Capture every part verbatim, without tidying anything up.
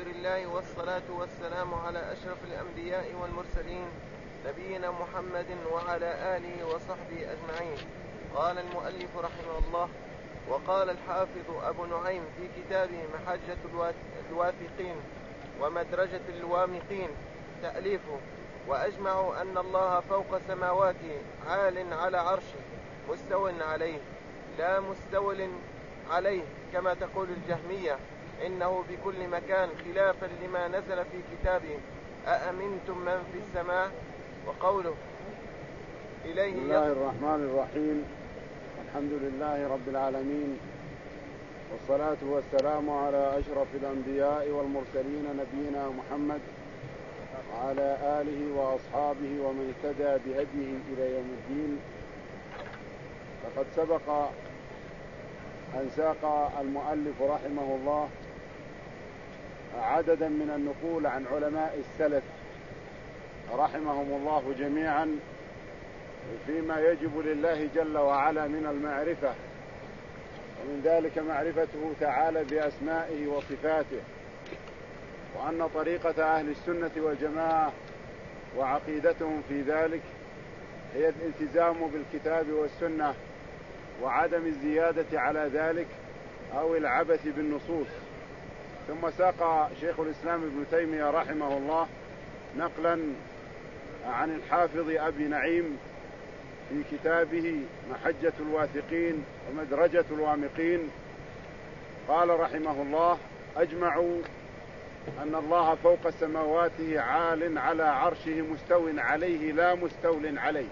لله والصلاة والسلام على أشرف الأنبياء والمرسلين نبينا محمد وعلى آله وصحبه أجمعين. قال المؤلف رحمه الله: وقال الحافظ أبو نعيم في كتابه محجة الواثقين ومدرجة الوامقين تأليفه: وأجمعوا أن الله فوق سماواته عال على عرشه مستو عليه لا مستول عليه كما تقول الجهمية، إنه بكل مكان خلافا لما نزل في كتابه أأمنتم من في السماء. وقوله إليه. بسم الله الرحمن الرحيم. الحمد لله رب العالمين، والصلاة والسلام على أشرف الأنبياء والمرسلين نبينا محمد وعلى آله وأصحابه ومن اهتدى بهديه إلى يوم الدين. فقد سبق أن ساق المؤلف رحمه الله عددا من النقول عن علماء السلف رحمهم الله جميعا فيما يجب لله جل وعلا من المعرفة، ومن ذلك معرفته تعالى بأسمائه وصفاته، وأن طريقة أهل السنة والجماعة وعقيدتهم في ذلك هي الالتزام بالكتاب والسنة وعدم الزيادة على ذلك أو العبث بالنصوص. ثم ساق شيخ الإسلام ابن تيمية رحمه الله نقلا عن الحافظ أبي نعيم في كتابه محجة الواثقين ومدرجة الوامقين، قال رحمه الله: أجمعوا أن الله فوق سماواته عال على عرشه مستو عليه لا مستول عليه،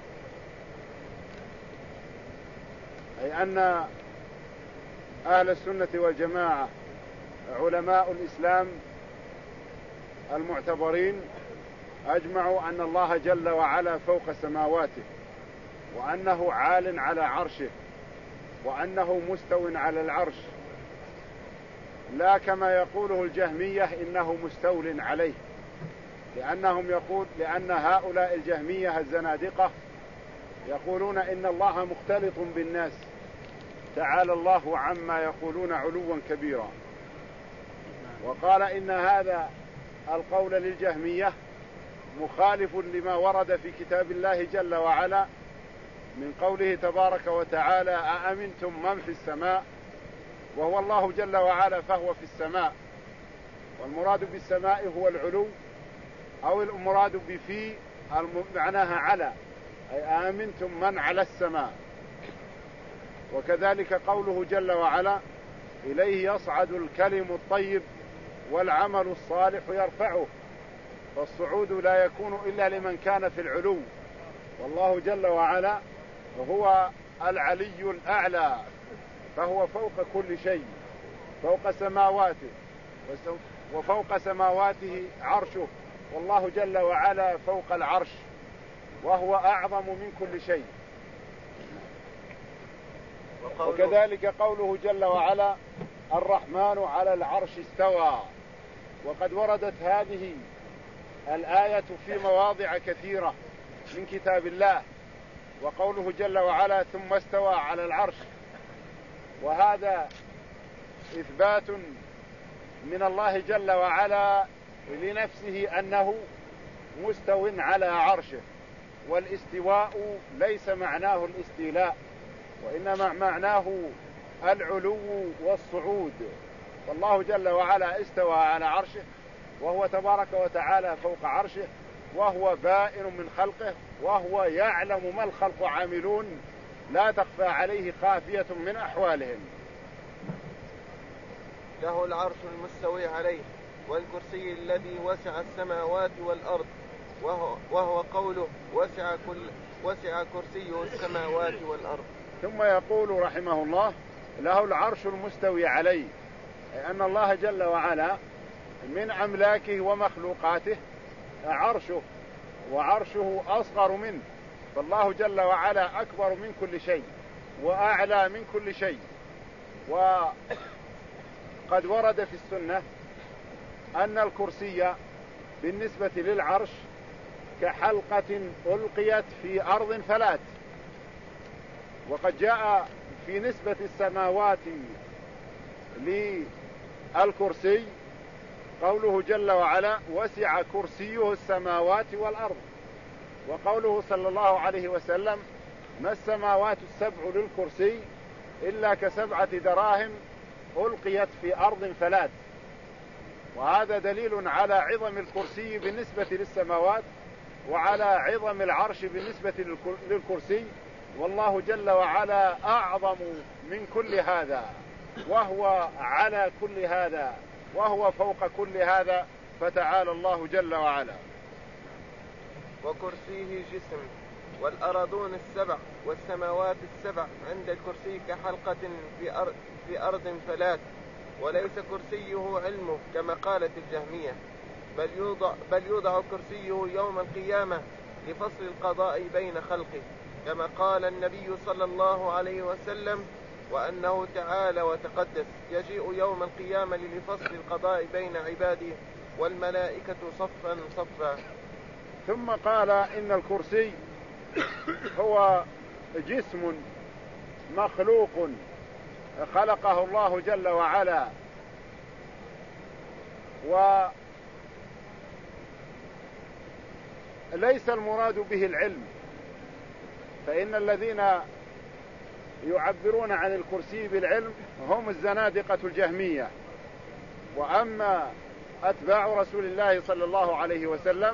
أي أن أهل السنة والجماعة علماء الإسلام المعتبرين أجمعوا أن الله جل وعلا فوق سماواته، وأنه عال على عرشه، وأنه مستو على العرش، لا كما يقوله الجهمية إنه مستول عليه، لأنهم يقول لأن هؤلاء الجهمية الزنادقة يقولون إن الله مختلط بالناس تعالى الله عما يقولون علوا كبيرا. وقال إن هذا القول للجهمية مخالف لما ورد في كتاب الله جل وعلا من قوله تبارك وتعالى: أأمنتم من في السماء، وهو الله جل وعلا فهو في السماء، والمراد بالسماء هو العلو، أو المراد بفي معناها على، أي أأمنتم من على السماء. وكذلك قوله جل وعلا: إليه يصعد الكلم الطيب والعمل الصالح يرفعه، فالصعود لا يكون إلا لمن كان في العلو، والله جل وعلا هو العلي الأعلى، فهو فوق كل شيء، فوق سماواته، وفوق سماواته عرشه، والله جل وعلا فوق العرش، وهو أعظم من كل شيء. وكذلك قوله جل وعلا: الرحمن على العرش استوى. وقد وردت هذه الآية في مواضع كثيرة من كتاب الله، وقوله جل وعلا: ثم استوى على العرش، وهذا إثبات من الله جل وعلا لنفسه أنه مستو على عرشه، والاستواء ليس معناه الاستيلاء، وإنما معناه العلو والصعود، والله جل وعلا استوى على عرشه، وهو تبارك وتعالى فوق عرشه، وهو بائن من خلقه، وهو يعلم ما الخلق عاملون، لا تخفى عليه خافية من أحوالهم. له العرش المستوي عليه والكرسي الذي وسع السماوات والأرض، وهو, وهو قوله: وسع, كل وسع كرسيه السماوات والأرض. ثم يقول رحمه الله: له العرش المستوي عليه، أي أن الله جل وعلا من أملاكه ومخلوقاته عرشه، وعرشه أصغر منه، فالله جل وعلا أكبر من كل شيء وأعلى من كل شيء. وقد ورد في السنة أن الكرسي بالنسبة للعرش كحلقة ألقيت في أرض فلات. وقد جاء في نسبة السماوات للكرسي قوله جل وعلا وسع كرسيه السماوات والأرض، وقوله صلى الله عليه وسلم ما السماوات السبع للكرسي إلا كسبعة دراهم ألقيت في أرض فلات. وهذا دليل على عظم الكرسي بالنسبة للسماوات وعلى عظم العرش بالنسبة للكرسي، والله جل وعلا أعظم من كل هذا، وهو على كل هذا، وهو فوق كل هذا، فتعالى الله جل وعلا. وكرسيه جسم، والأرضون السبع والسماوات السبع عند الكرسي كحلقة في أرض, في أرض فلات، وليس كرسيه علمه كما قالت الجهمية، بل يوضع, بل يوضع كرسيه يوم القيامة لفصل القضاء بين خلقه، كما قال النبي صلى الله عليه وسلم وأنه تعالى وتقدس يجيء يوم القيامة لفصل القضاء بين عباده والملائكة صفا صفا. ثم قال إن الكرسي هو جسم مخلوق خلقه الله جل وعلا، وليس المراد به العلم، فإن الذين يعبرون عن الكرسي بالعلم هم الزنادقة الجهمية. وأما أتباع رسول الله صلى الله عليه وسلم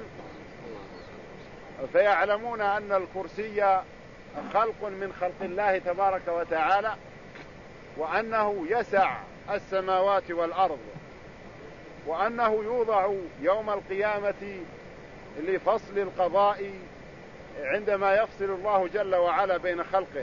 فيعلمون أن الكرسي خلق من خلق الله تبارك وتعالى، وأنه يسع السماوات والأرض، وأنه يوضع يوم القيامة لفصل القضاء عندما يفصل الله جل وعلا بين خلقه،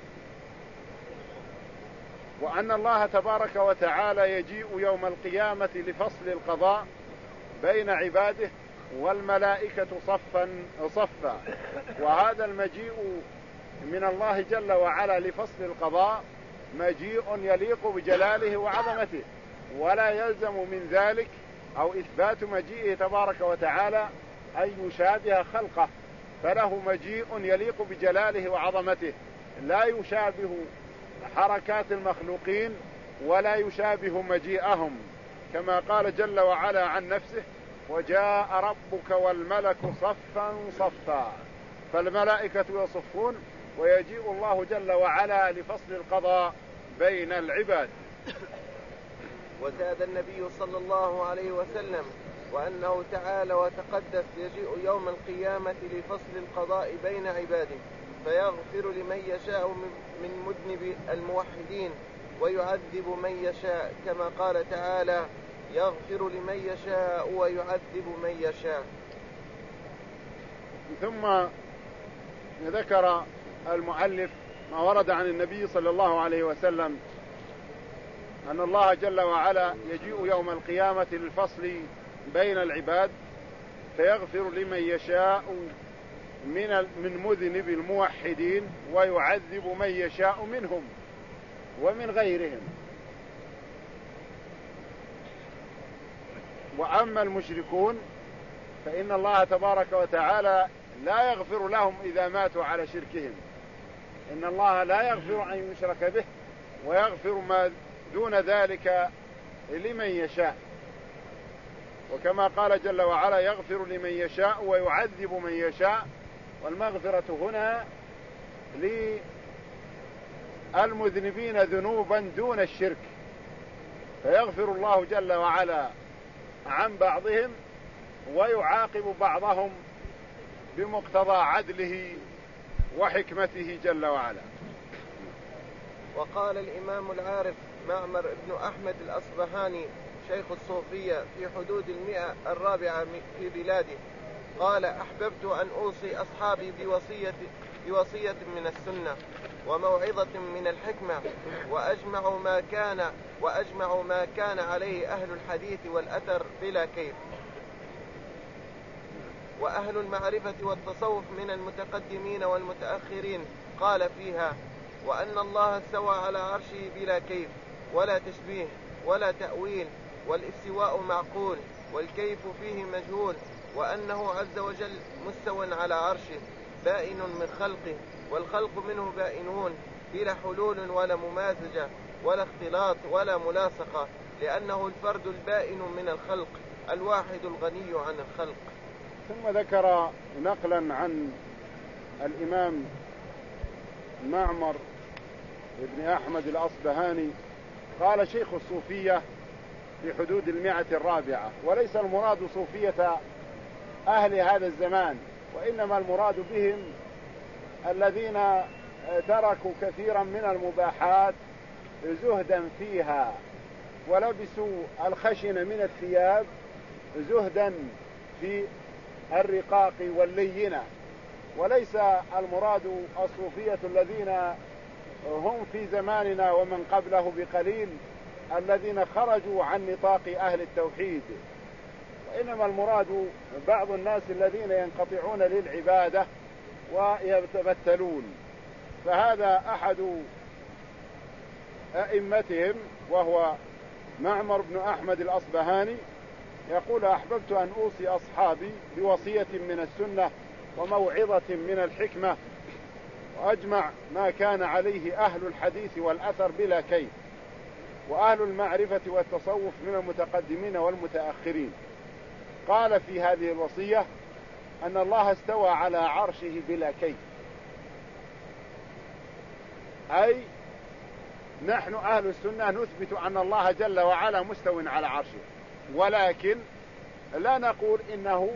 وأن الله تبارك وتعالى يجيء يوم القيامة لفصل القضاء بين عباده والملائكة صفا صفا. وهذا المجيء من الله جل وعلا لفصل القضاء مجيء يليق بجلاله وعظمته، ولا يلزم من ذلك أو إثبات مجيئه تبارك وتعالى أن يشابه خلقه، فله مجيء يليق بجلاله وعظمته لا يشابه حركات المخلوقين ولا يشابه مجيئهم، كما قال جل وعلا عن نفسه وجاء ربك والملك صفا صفا، فالملائكة يصفون ويجيء الله جل وعلا لفصل القضاء بين العباد. وزاد النبي صلى الله عليه وسلم وأنه تعالى وتقدس يجيء يوم القيامة لفصل القضاء بين عباده فيغفر لمن يشاء من مذنب الموحدين ويعذب من يشاء، كما قال تعالى يغفر لمن يشاء ويعذب من يشاء. ثم ذكر المؤلف ما ورد عن النبي صلى الله عليه وسلم أن الله جل وعلا يجيء يوم القيامة للفصل بين العباد فيغفر لمن يشاء من من مذنب الموحدين ويعذب من يشاء منهم ومن غيرهم. وأما المشركون فإن الله تبارك وتعالى لا يغفر لهم إذا ماتوا على شركهم، إن الله لا يغفر أن يشرك به ويغفر ما دون ذلك لمن يشاء، وكما قال جل وعلا يغفر لمن يشاء ويعذب من يشاء، والمغفرة هنا للمذنبين ذنوبا دون الشرك، فيغفر الله جل وعلا عن بعضهم ويعاقب بعضهم بمقتضى عدله وحكمته جل وعلا. وقال الإمام العارف معمر بن أحمد الأصبهاني شيخ الصوفية في حدود المئة الرابعة في بلاده قال أحببت أن أوصي أصحابي بوصية, بوصية من السنة وموعظة من الحكمة وأجمع ما كان وأجمع ما كان عليه أهل الحديث والأثر بلا كيف، وأهل المعرفة والتصوف من المتقدمين والمتأخرين. قال فيها وأن الله استوى على عرشه بلا كيف ولا تشبيه ولا تأويل، والاستواء معقول والكيف فيه مجهول، وأنه عز وجل مستو على عرشه بائن من خلقه والخلق منه بائنون بلا حلول ولا ممازجة ولا اختلاط ولا ملاصقة، لأنه الفرد البائن من الخلق الواحد الغني عن الخلق. ثم ذكر نقلا عن الإمام معمر ابن أحمد الأصبهاني قال: شيخ الصوفية في حدود المئة الرابعة، وليس المراد صوفية أهل هذا الزمان، وإنما المراد بهم الذين تركوا كثيرا من المباحات زهدا فيها، ولبسوا الخشن من الثياب زهدا في الرقاق واللينة. وليس المراد الصوفية الذين هم في زماننا ومن قبله بقليل الذين خرجوا عن نطاق أهل التوحيد، وإنما المراد بعض الناس الذين ينقطعون للعبادة ويتبتلون. فهذا أحد أئمتهم وهو معمر بن أحمد الأصبهاني يقول: أحببت أن أوصي أصحابي بوصية من السنة وموعظة من الحكمة، وأجمع ما كان عليه أهل الحديث والأثر بلا كيف، وأهل المعرفة والتصوف من المتقدمين والمتأخرين. قال في هذه الوصية أن الله استوى على عرشه بلا كيف، أي نحن أهل السنة نثبت أن الله جل وعلا مستو على عرشه، ولكن لا نقول إنه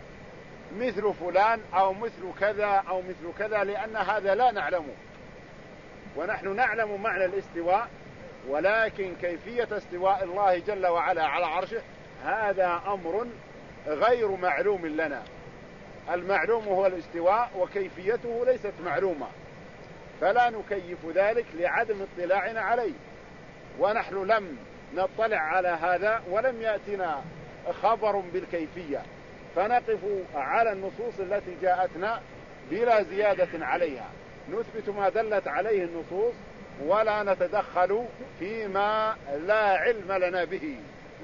مثل فلان أو مثل كذا أو مثل كذا، لأن هذا لا نعلمه. ونحن نعلم معنى الاستواء، ولكن كيفية استواء الله جل وعلا على عرشه هذا أمر غير معلوم لنا. المعلوم هو الاستواء، وكيفيته ليست معلومة، فلا نكيف ذلك لعدم اطلاعنا عليه، ونحن لم نطلع على هذا ولم يأتنا خبر بالكيفية، فنقف على النصوص التي جاءتنا بلا زيادة عليها، نثبت ما دلت عليه النصوص ولا نتدخل فيما لا علم لنا به.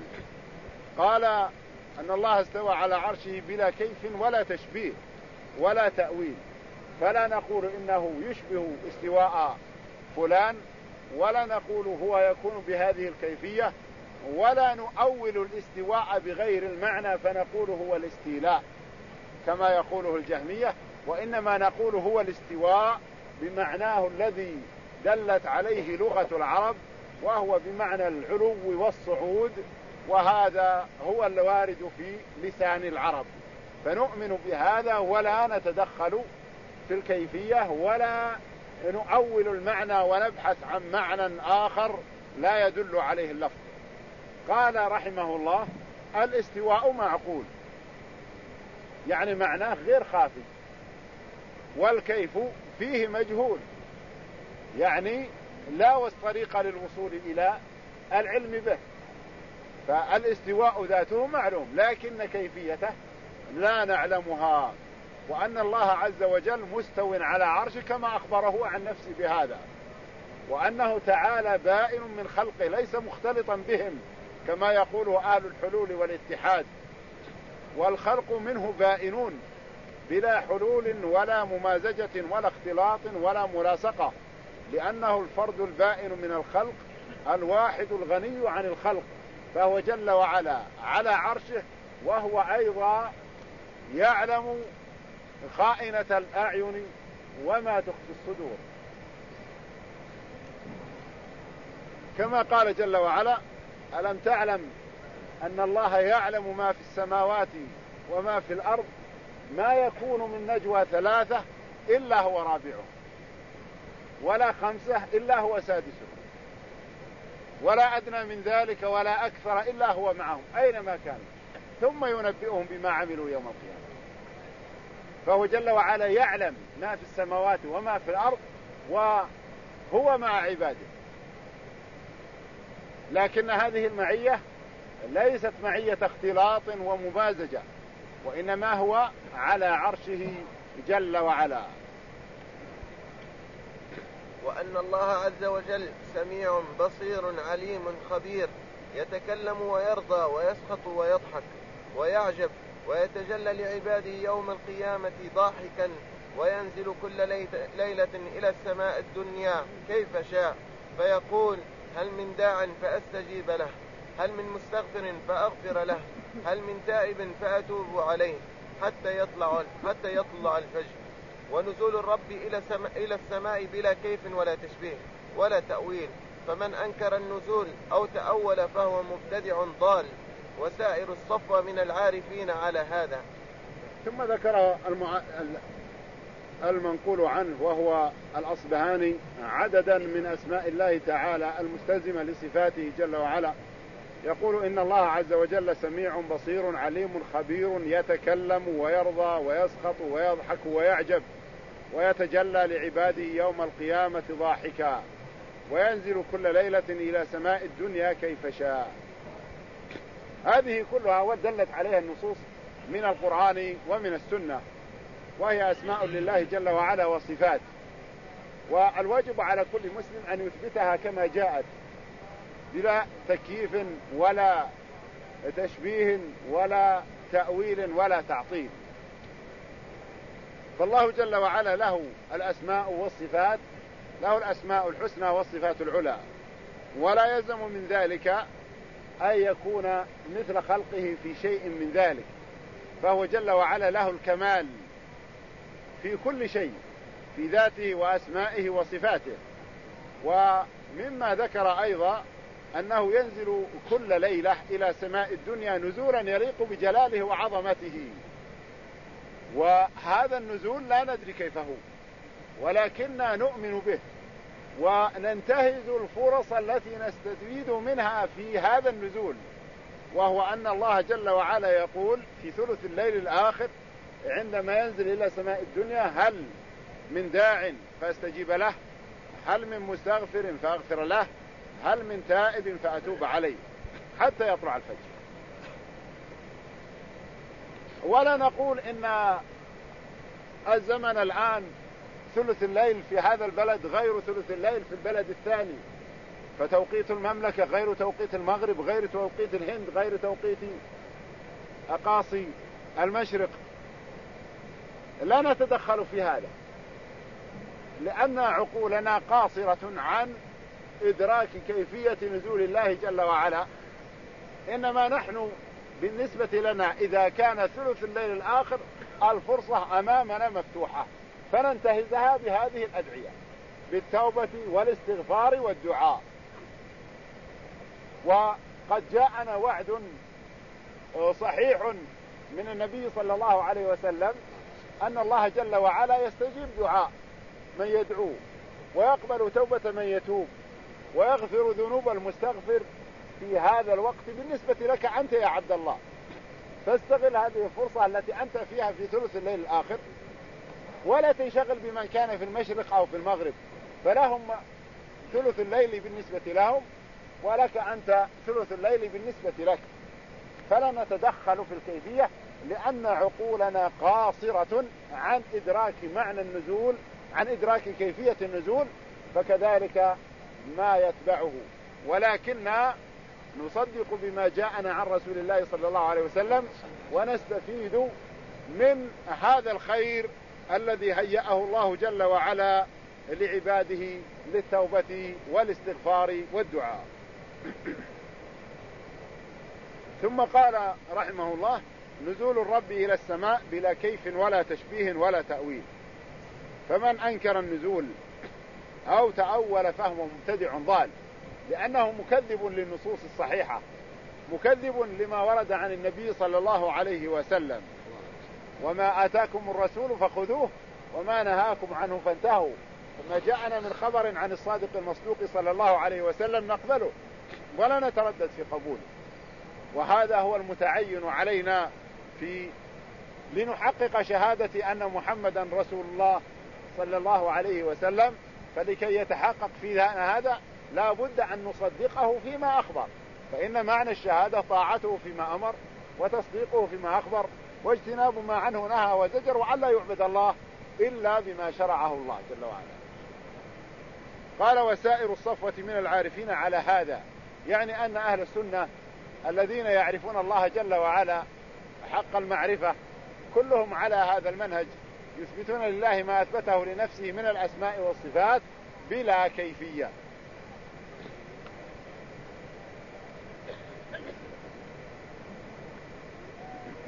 قال أن الله استوى على عرشه بلا كيف ولا تشبيه ولا تأويل، فلا نقول إنه يشبه استواء فلان، ولا نقول هو يكون بهذه الكيفية، ولا نؤول الاستواء بغير المعنى فنقول هو الاستيلاء كما يقوله الجهمية، وإنما نقول هو الاستواء بمعناه الذي دلت عليه لغة العرب، وهو بمعنى العلو والصعود، وهذا هو الوارد في لسان العرب، فنؤمن بهذا ولا نتدخل في الكيفية ولا نؤول المعنى ونبحث عن معنى آخر لا يدل عليه اللفظ. قال رحمه الله: الاستواء معقول، يعني معناه غير خافي، والكيف فيه مجهول، يعني لا طريق للوصول إلى العلم به. فالاستواء ذاته معلوم، لكن كيفيته لا نعلمها، وأن الله عز وجل مستو على عرشه كما أخبره عن نفسه بهذا، وأنه تعالى بائن من خلقه ليس مختلطا بهم كما يقول أهل الحلول والاتحاد، والخلق منه بائنون بلا حلول ولا ممازجة ولا اختلاط ولا ملاصقة، لأنه الفرد البائن من الخلق الواحد الغني عن الخلق، فهو جل وعلا على عرشه، وهو أيضا يعلم خائنة الأعين وما تخفي الصدور، كما قال جل وعلا: ألم تعلم أن الله يعلم ما في السماوات وما في الأرض، ما يكون من نجوى ثلاثة إلا هو رابعه، ولا خمسة إلا هو سادسه، ولا أدنى من ذلك ولا أكثر إلا هو معهم أينما كانوا، ثم ينبئهم بما عملوا يوم القيامة. فهو جل وعلا يعلم ما في السماوات وما في الأرض، وهو مع عباده، لكن هذه المعية ليست معية اختلاط وممازجة، وإنما هو على عرشه جل وعلا. وأن الله عز وجل سميع بصير عليم خبير، يتكلم ويرضى ويسخط ويضحك ويعجب ويتجلى لعباده يوم القيامة ضاحكا، وينزل كل ليلة إلى السماء الدنيا كيف شاء، فيقول: هل من داع فأستجيب له، هل من مستغفر فأغفر له، هل من تائب فأتوب عليه حتى يطلع حتى يطلع الفجر. ونزول الرب إلى سما إلى السماء بلا كيف ولا تشبيه ولا تأويل، فمن أنكر النزول أو تأول فهو مبتدع ضال، وسائر الصفوة من العارفين على هذا. ثم ذكر المع... المنقول عنه وهو الأصبهاني عددا من أسماء الله تعالى المستلزمة لصفاته جل وعلا، يقول إن الله عز وجل سميع بصير عليم خبير، يتكلم ويرضى ويسخط ويضحك ويعجب، ويتجلى لعباده يوم القيامة ضاحكا، وينزل كل ليلة إلى سماء الدنيا كيف شاء. هذه كلها ودلت عليها النصوص من القرآن ومن السنة، وهي أسماء لله جل وعلا وصفات، والواجب على كل مسلم أن يثبتها كما جاءت بلا تكييف ولا تشبيه ولا تأويل ولا تعطيل. فالله جل وعلا له الأسماء والصفات، له الأسماء الحسنى والصفات العلى، ولا يلزم من ذلك أن يكون مثل خلقه في شيء من ذلك، فهو جل وعلا له الكمال في كل شيء في ذاته وأسمائه وصفاته. ومما ذكر أيضا أنه ينزل كل ليلة إلى سماء الدنيا نزولا يليق بجلاله وعظمته، وهذا النزول لا ندري كيف هو، ولكننا نؤمن به وننتهز الفرص التي نستفيد منها في هذا النزول، وهو أن الله جل وعلا يقول في ثلث الليل الآخر عندما ينزل إلى سماء الدنيا: هل من داع فاستجيب له، هل من مستغفر فأغفر له، هل من تائب فأتوب عليه، حتى يطلع الفجر. ولا نقول إن الزمن الآن ثلث الليل في هذا البلد غير ثلث الليل في البلد الثاني، فتوقيت المملكة غير توقيت المغرب، غير توقيت الهند، غير توقيت أقاصي المشرق. لا نتدخل في هذا، لأن عقولنا قاصرة عن إدراك كيفية نزول الله جل وعلا. إنما نحن بالنسبة لنا إذا كان ثلث الليل الآخر الفرصة أمامنا مفتوحة، فننتهزها بهذه الأدعية بالتوبة والاستغفار والدعاء. وقد جاءنا وعد صحيح من النبي صلى الله عليه وسلم أن الله جل وعلا يستجيب دعاء من يدعو، ويقبل توبة من يتوب، ويغفر ذنوب المستغفر في هذا الوقت بالنسبة لك أنت يا عبد الله. فاستغل هذه الفرصة التي أنت فيها في ثلث الليل الآخر، ولا تنشغل بمن كان في المشرق أو في المغرب، فلهم ثلث الليل بالنسبة لهم، ولك أنت ثلث الليل بالنسبة لك. فلا نتدخل في الكيفية، لأن عقولنا قاصرة عن إدراك معنى النزول، عن إدراك كيفية النزول، فكذلك ما يتبعه. ولكننا نصدق بما جاءنا عن رسول الله صلى الله عليه وسلم، ونستفيد من هذا الخير الذي هيأه الله جل وعلا لعباده للتوبة والاستغفار والدعاء. ثم قال رحمه الله: نزول الرب إلى السماء بلا كيف ولا تشبيه ولا تأويل، فمن أنكر النزول أو تأول فهو مبتدع ضال، لأنه مكذب للنصوص الصحيحة، مكذب لما ورد عن النبي صلى الله عليه وسلم: وما آتاكم الرسول فخذوه وما نهاكم عنه فانتهوا. فما جاءنا من خبر عن الصادق المصدوق صلى الله عليه وسلم نقبله ولا نتردد في قبوله. وهذا هو المتعين علينا في لنحقق شهادة أن محمدا رسول الله صلى الله عليه وسلم. فلكي يتحقق في هذا لا بد أن نصدقه فيما أخبر، فإن معنى الشهادة طاعته فيما أمر، وتصديقه فيما أخبر، واجتناب ما عنه نهى وزجر، وأن لا يعبد الله إلا بما شرعه الله جل وعلا. قال: وسائر الصفوة من العارفين على هذا، يعني أن أهل السنة الذين يعرفون الله جل وعلا حق المعرفة كلهم على هذا المنهج، يثبتون لله ما أثبته لنفسه من الأسماء والصفات بلا كيفية.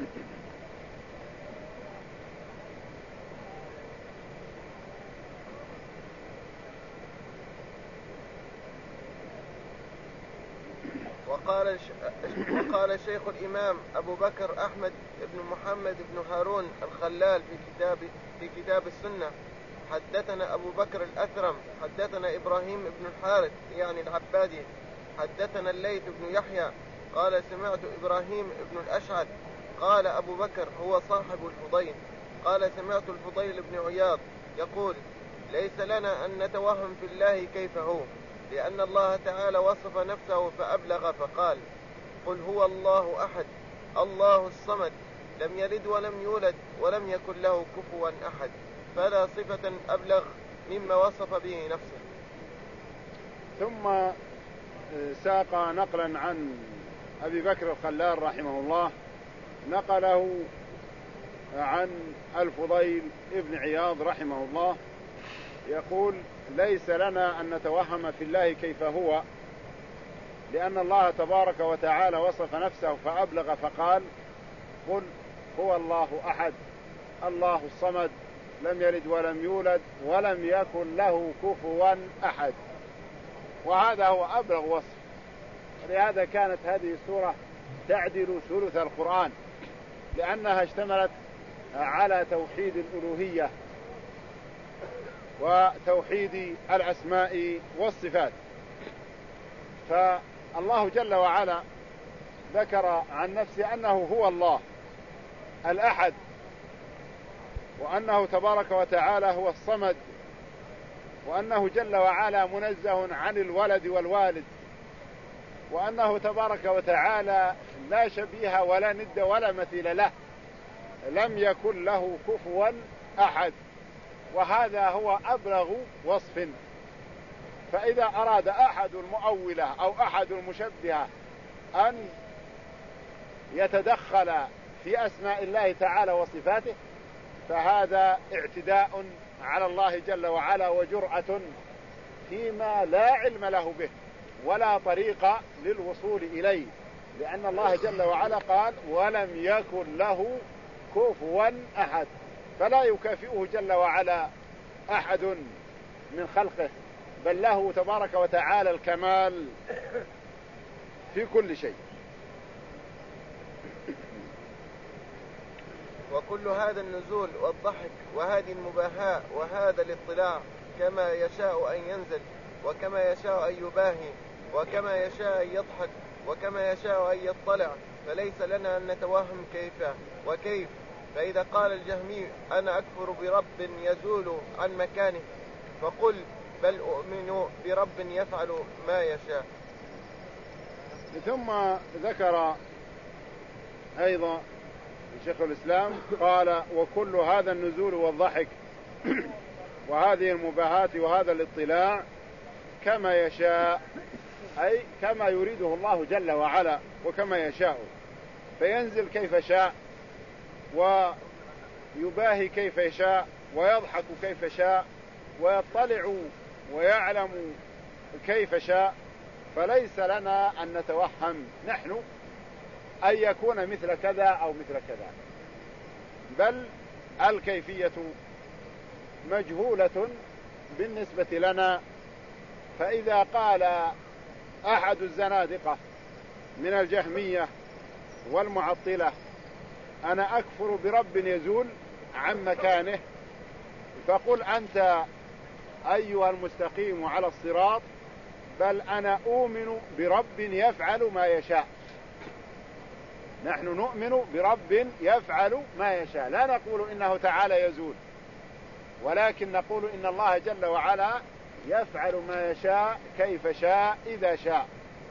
وقال وقال شيخ الإمام أبو بكر أحمد بن محمد بن هارون الخلال في كتاب في كتاب السنة: حدثنا أبو بكر الأثرم حدثنا إبراهيم بن الحارث يعني العبادي حدثنا الليث بن يحيى قال سمعت إبراهيم بن الأشعث قال أبو بكر هو صاحب الفضيل قال سمعت الفضيل بن عياض يقول: ليس لنا أن نتوهم في الله كيف هو، لأن الله تعالى وصف نفسه فأبلغ فقال: قل هو الله أحد الله الصمد لم يلد ولم يولد ولم يكن له كفوا أحد، فلا صفة أبلغ مما وصف به نفسه. ثم ساق نقلا عن أبي بكر الخلال رحمه الله، نقله عن الفضيل ابن عياض رحمه الله يقول: ليس لنا أن نتوهم في الله كيف هو، لأن الله تبارك وتعالى وصف نفسه فأبلغ فقال: قل هو الله أحد الله الصمد لم يلد ولم يولد ولم يكن له كفوا أحد. وهذا هو أبلغ وصف، لهذا كانت هذه السورة تعدل ثلث القرآن، لأنها اشتملت على توحيد الألوهية وتوحيد الأسماء والصفات. فالله جل وعلا ذكر عن نفسه أنه هو الله الأحد، وأنه تبارك وتعالى هو الصمد، وأنه جل وعلا منزه عن الولد والوالد، وأنه تبارك وتعالى لا شبيه ولا ند ولا مثيل له، لم يكن له كفوا أحد. وهذا هو أبلغ وصف. فإذا أراد أحد المؤولة أو أحد المشبهة أن يتدخل في أسماء الله تعالى وصفاته، فهذا اعتداء على الله جل وعلا وجرأة فيما لا علم له به ولا طريق للوصول إليه، لأن الله جل وعلا قال: ولم يكن له كفوا أحد، فلا يكافئه جل وعلا أحد من خلقه، بل له تبارك وتعالى الكمال في كل شيء. وكل هذا النزول والضحك وهذه المباهاة وهذا الاطلاع كما يشاء أن ينزل وكما يشاء أن يباهي وكما يشاء أن يضحك وكما يشاء أن يطلع، فليس لنا أن نتوهم كيف وكيف. فإذا قال الجهمي: أنا أكفر برب يزول عن مكانه، فقل: بل أؤمن برب يفعل ما يشاء. ثم ذكر أيضا شيخ الإسلام قال: وكل هذا النزول والضحك وهذه المباهاة وهذا الاطلاع كما يشاء، أي كما يريده الله جل وعلا وكما يشاء، فينزل كيف شاء ويباهي كيف يشاء ويضحك كيف شاء ويطلع ويعلم كيف شاء. فليس لنا أن نتوهم نحن أن يكون مثل كذا أو مثل كذا، بل الكيفية مجهولة بالنسبة لنا. فإذا قال أحد الزنادقة من الجهمية والمعطلة: أنا أكفر برب يزول عن مكانه، فقل أنت أيها المستقيم على الصراط: بل أنا أؤمن برب يفعل ما يشاء. نحن نؤمن برب يفعل ما يشاء، لا نقول إنه تعالى يزول، ولكن نقول إن الله جل وعلا يفعل ما يشاء كيف شاء إذا شاء.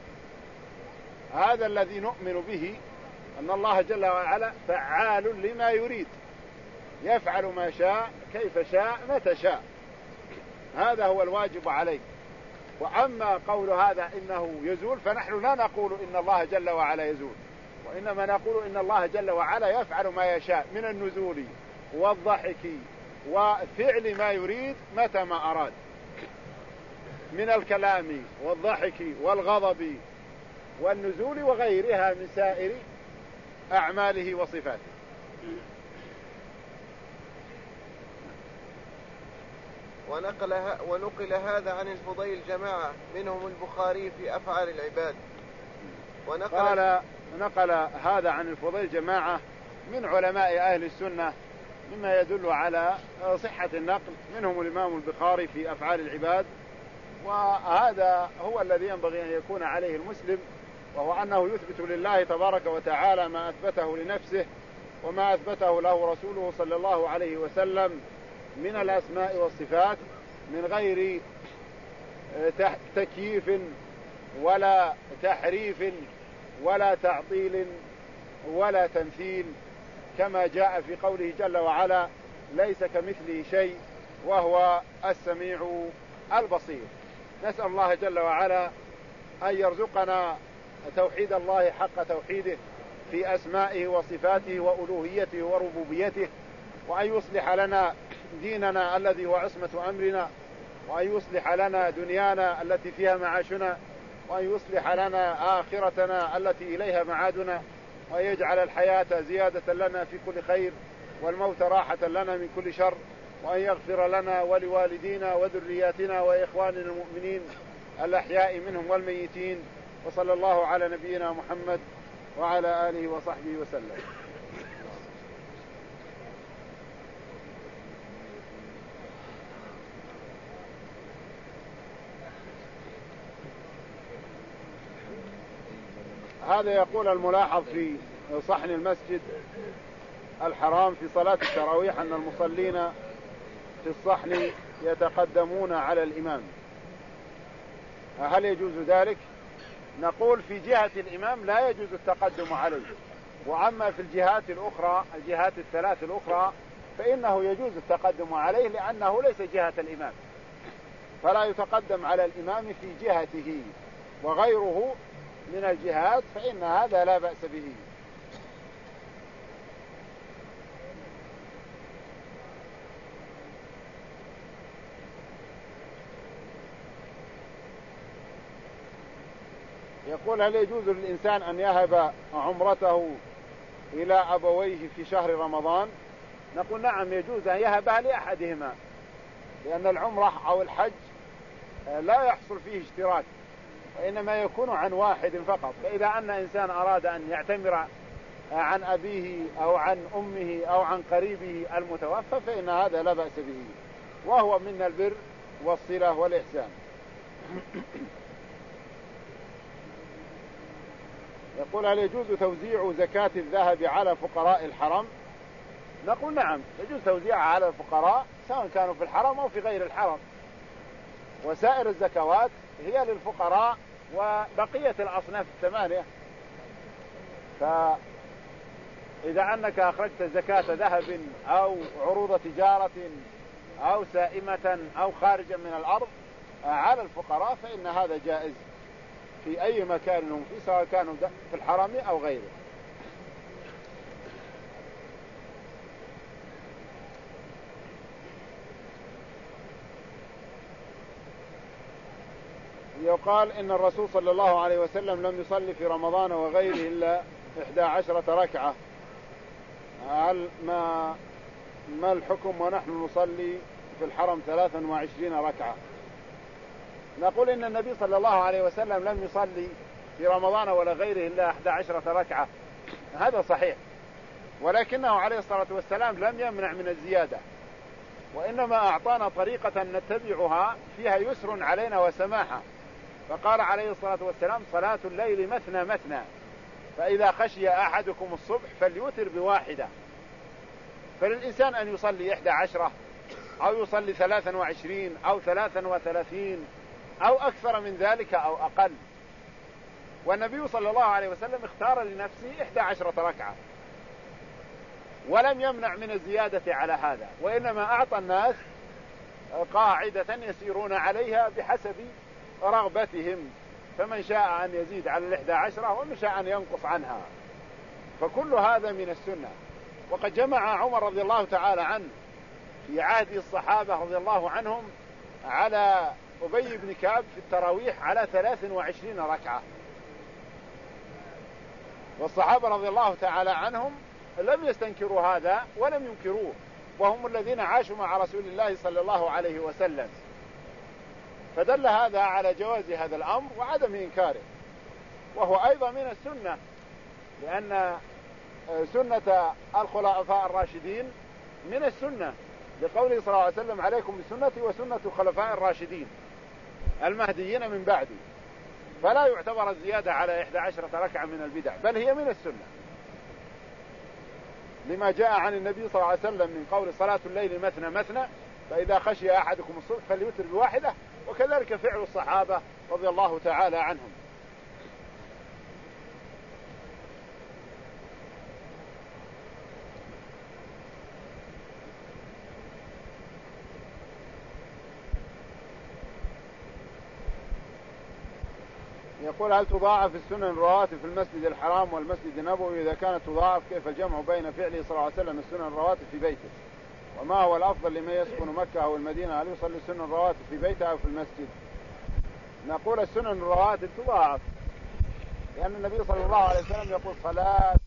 هذا الذي نؤمن به، أن الله جل وعلا فعال لما يريد، يفعل ما شاء كيف شاء متى شاء، هذا هو الواجب عليه. وأما قول هذا إنه يزول، فنحن لا نقول إن الله جل وعلا يزول، وإنما نقول إن الله جل وعلا يفعل ما يشاء من النزول والضحك وفعل ما يريد متى ما أراد، من الكلام والضحك والغضب والنزول وغيرها من سائر أعماله وصفاته. ونقل, ونقل هذا عن الفضيل جماعة منهم البخاري في أفعال العباد. ونقل قال نقل هذا عن الفضيل جماعة من علماء أهل السنة مما يدل على صحة النقل، منهم الإمام البخاري في أفعال العباد. وهذا هو الذي ينبغي أن يكون عليه المسلم، وهو أنه يثبت لله تبارك وتعالى ما أثبته لنفسه وما أثبته له رسوله صلى الله عليه وسلم من الأسماء والصفات، من غير تكييف ولا تحريف ولا تعطيل ولا تمثيل، كما جاء في قوله جل وعلا: ليس كمثله شيء وهو السميع البصير. نسأل الله جل وعلا أن يرزقنا توحيد الله حق توحيده في أسمائه وصفاته وألوهيته وربوبيته، وأن يصلح لنا ديننا الذي هو عصمة أمرنا، وأن يصلح لنا دنيانا التي فيها معاشنا، وأن يصلح لنا آخرتنا التي إليها معادنا، وأن يجعل الحياة زيادة لنا في كل خير والموت راحة لنا من كل شر، وأن يغفر لنا ولوالدينا وذرياتنا وإخواننا المؤمنين الأحياء منهم والميتين. وصلى الله على نبينا محمد وعلى آله وصحبه وسلم. هذا يقول الملاحظ في صحن المسجد الحرام في صلاة التراويح أن المصلين في الصحن يتقدمون على الإمام، هل يجوز ذلك؟ نقول في جهة الإمام لا يجوز التقدم عليه، وأما في الجهات الأخرى الجهات الثلاث الأخرى فإنه يجوز التقدم عليه، لأنه ليس جهة الإمام، فلا يتقدم على الإمام في جهته، وغيره من الجهات فإن هذا لا بأس به. يقول: هل يجوز للإنسان أن يهب عمرته إلى أبويه في شهر رمضان؟ نقول نعم، يجوز أن يهبها لأحدهما، لأن العمرة أو الحج لا يحصل فيه اشتراك، وإنما يكون عن واحد فقط. فإذا أن إنسان أراد أن يعتمر عن أبيه أو عن أمه أو عن قريبه المتوفى فإن هذا لا بأس به، وهو من البر والصلة والإحسان. يقول: هل يجوز توزيع زكاة الذهب على فقراء الحرم؟ نقول نعم، يجوز توزيعها على الفقراء سواء كانوا في الحرم أو في غير الحرم، وسائر الزكوات هي للفقراء وبقية الأصناف الثمانية. فإذا أنك أخرجت زكاة ذهب أو عروض تجارة أو سائمة أو خارجا من الأرض على الفقراء فإن هذا جائز في أي مكان هم فيه، سواء كانوا في الحرم أو غيره. يقال إن الرسول صلى الله عليه وسلم لم يصلي في رمضان وغيره إلا إحدى عشرة ركعة، هل ما ما الحكم ونحن نصلي في الحرم ثلاثا وعشرين ركعة؟ نقول إن النبي صلى الله عليه وسلم لم يصلي في رمضان ولا غيره إلا إحدى عشرة ركعة، هذا صحيح، ولكنه عليه الصلاة والسلام لم يمنع من الزيادة، وإنما أعطانا طريقة نتبعها فيها يسر علينا وسماحة. فقال عليه الصلاة والسلام: صلاة الليل مثنى مثنى، فإذا خشي أحدكم الصبح فليوتر بواحدة. فللإنسان أن يصلي إحدى عشرة أو يصلي ثلاثا وعشرين أو ثلاثا وثلاثين أو أكثر من ذلك أو أقل، والنبي صلى الله عليه وسلم اختار لنفسه إحدى عشرة ركعة ولم يمنع من الزيادة على هذا، وإنما أعطى الناس قاعدة يسيرون عليها بحسب رغبتهم، فمن شاء أن يزيد على الإحدى عشرة ومن شاء أن ينقص عنها، فكل هذا من السنة. وقد جمع عمر رضي الله تعالى عنه في عهد الصحابة رضي الله عنهم على أبي بن كعب في التراويح على ثلاث وعشرين ركعة، والصحابة رضي الله تعالى عنهم لم يستنكروا هذا ولم ينكروه، وهم الذين عاشوا مع رسول الله صلى الله عليه وسلم، فدل هذا على جواز هذا الأمر وعدم إنكاره. وهو أيضا من السنة، لأن سنة الخلفاء الراشدين من السنة، لقوله صلى الله عليه وسلم: عليكم بسنتي وسنة الخلفاء الراشدين المهديين من بعدي. فلا يعتبر الزيادة على إحدى عشرة ركعة من البدع، بل هي من السنة، لما جاء عن النبي صلى الله عليه وسلم من قول: صلاة الليل مثنى مثنى، فإذا خشي أحدكم الصبح فليوتر بواحدة. وكذلك فعل الصحابة رضي الله تعالى عنهم. يقول: هل تضاعف السنن الرواتب في المسجد الحرام والمسجد النبوي؟ إذا كانت تضاعف كيف الجمع بين فعله صلى الله عليه وسلم السنن الرواتب في بيته؟ وما هو الأفضل لمن يسكن مكة أو المدينة؟ هل يصلي السنن الرواتب في بيته أو في المسجد؟ نقول السنن الرواتب تضاعف، لأن النبي صلى الله عليه وسلم يقول: صلاة